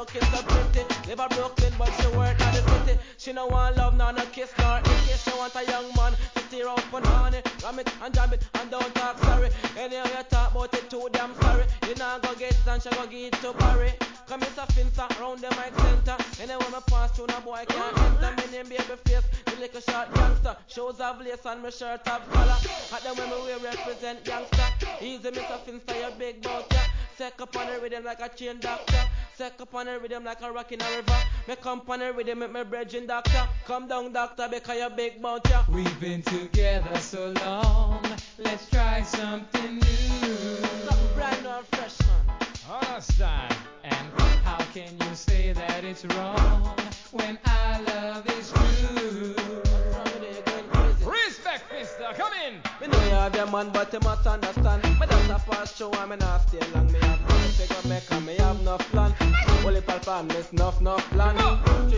looking so pretty. Live a Brooklyn, but she work at the city. She no want love, no kiss, nor in case she want a young man to steer out for honey. Ram it and jam it and don't talk sorry. Anyhow you talk about it too damn sorry. You nah go get it and she go give it to Barry. Come Mr. Finster, round the mic center. Anyway me pass through, no boy can't enter. Me name baby face, the little short youngster. Shows have lace and my shirt have collar. At them when we represent youngster. Easy Mr. Finster, you big bout ya. Set up on the rhythm like a chain doctor. Set up on the rhythm like a rock in a river. Me come on the rhythm with me bridging doctor. Come down doctor because you big bout ya. We've been together so long, let's try something new. Something brand new and fresh, man. Understand? And how can you say that it's wrong when our love is true? Respect, mister, come in! Me know you have your man, but you must understand. Me just a pass through and me not stay long. Me have no figure make and me have no plan. Only palpam, miss enough plan.